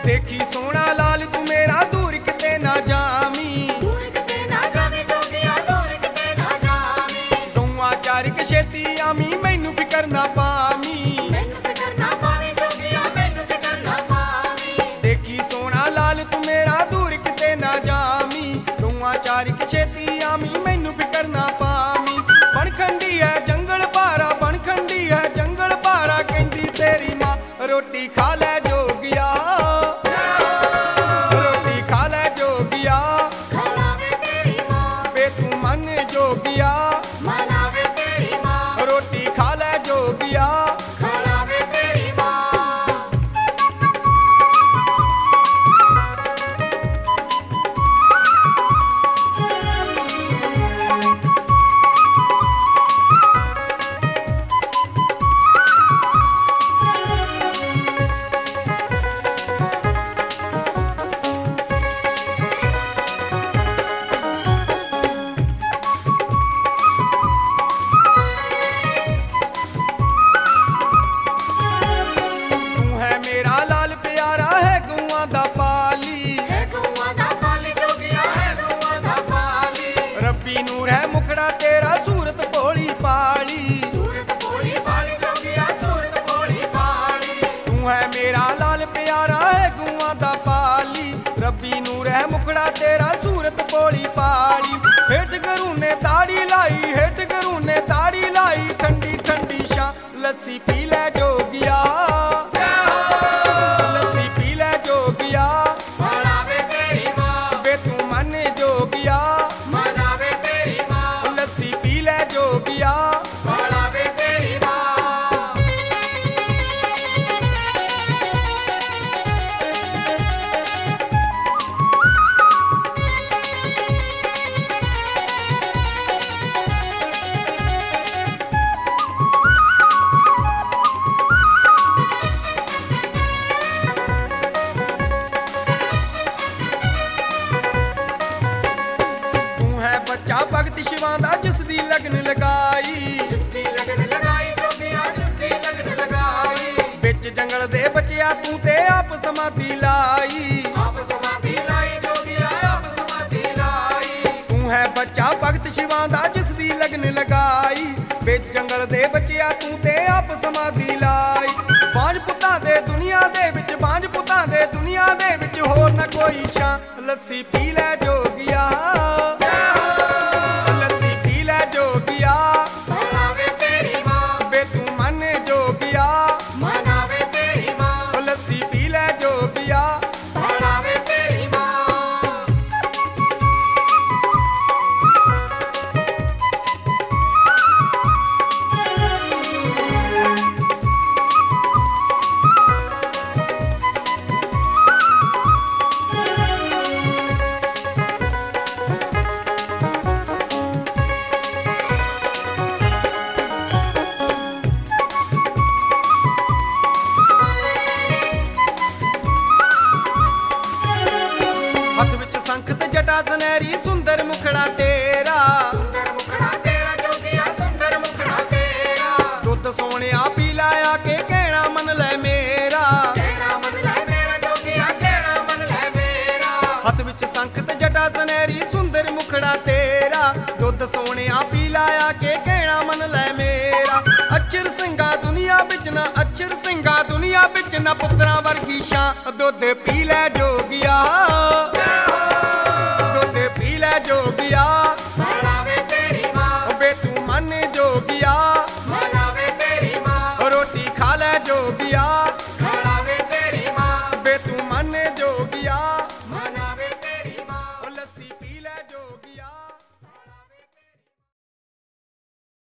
देखी सोना लाल तू मेरा दूर किते ना जामी, गौआ चार के छेती आमी मैनू फिकर ना पावी। देखी सोना लाल तू मेरा दूर किते ना जामी, गौआ चार के छेती आमी मैनू फिकर ना पावी। बनखंडी है जंगल पारा, बनखंडी है जंगल पारा, कहंदी तेरी मां रोटी खा ले जोगिया, रोटी खा ले जोगिया, बे तू मन जोगिया, रोटी खा ले जोगिया। मेरा लाल प्यारा है गौआ दा पाली, रब्बी नूर है मुखड़ा तेरा सूरत भोली पाली। तू है मेरा लाल प्यारा है गौआ दा पाली, रब्बी नूर है मुखड़ा तेरा सूरत भोली पाली। हेठ करूं ने ताड़ी लाई, हेठ करूं ने ताड़ी लाई, ठंडी ठंडी शां लस्सी पी ले जोगिया, बच्चा भगत शिवां दा जिस दी लगन लगाई, बिच जंगल दे बचिया तू ते आप समाधि लाई। तू है बच्चा भगत शिवां दा जिस दी लगन लगाई, बिच जंगल दे बचिया तू ते आप समाधि लाई। बांझ पुत्तां दे दुनिया दे विच, बांझ पुत्तां दे दुनिया दे विच होर ना कोई शां लस्सी पी ले जोगिया, जटा सुनहरी सुंदर मुखड़ा तेरा, दुध सोनिया पी लाया के कहना मन ले मेरा। हथ विच संख ते जटा सुनहरी सुंदर मुखड़ा तेरा, दुध सोनिया पी लाया के कहना मन ले मेरा। अक्षर सिंगा दुनिया बिच ना, अक्षर सिंगा दुनिया बिच ना, पुत्रा वर्गी शां दुध पी ले जोगिया, जोगिया।